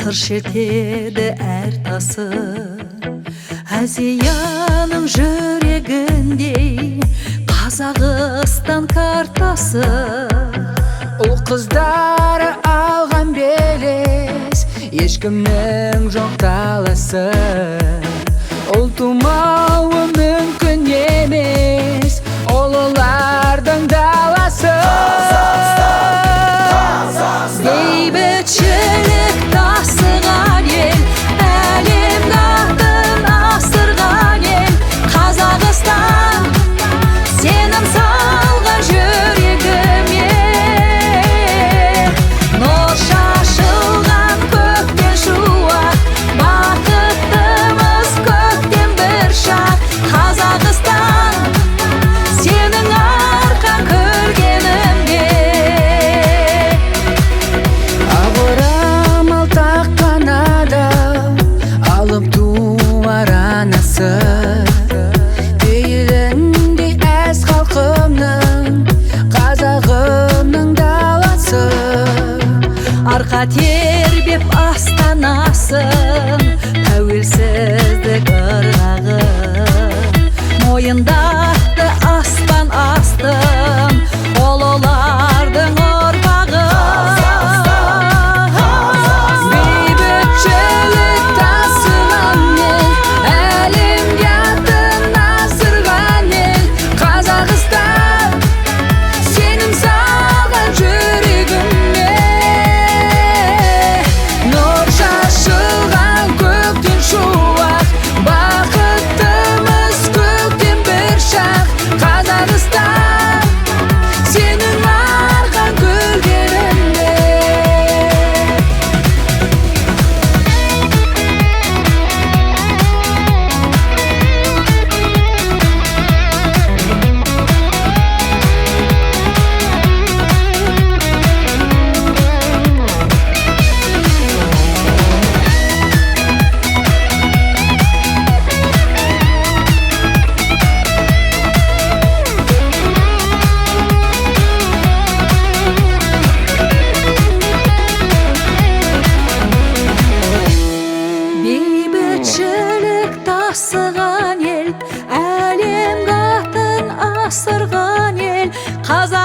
сыр шертеді әр тасы, Азияның жүрегіндей Қазақстан картасы. Ұл қыздары алған белес, ешкімнің жоқ таласы. Ұл тумауы мүмкін емес, ұлылардың даласы. Бейбітшілік тасыған ел, әлем атын асырған ел. Қазақстан, сенім салған жүрегіме. Нұр шашылған көктен шуақ, бақыттымыз көктен бір шақ. Қазақстан, сенің арқан көргенімде. Ақ орамал таққан адам, алып туар анасы. Пейіліндей әз халқымның, қазағымның даласы. Арқа тербеп астанасын, тәуелсіздік ырғағы. Мойындатты аспан астын, ұлылардың ұрпағы. Бейбітшілік тасыған ел, әлемге атын асырған ел. Қазақстан, сенім салған жүрегіме. Нұр шашылған көктен шуақ, бақыттымыз көктен бір шақ. Қазақстан, сенің арқан көргенімде. Бейбітшілік тасыған ел, әлем атын асырған ел.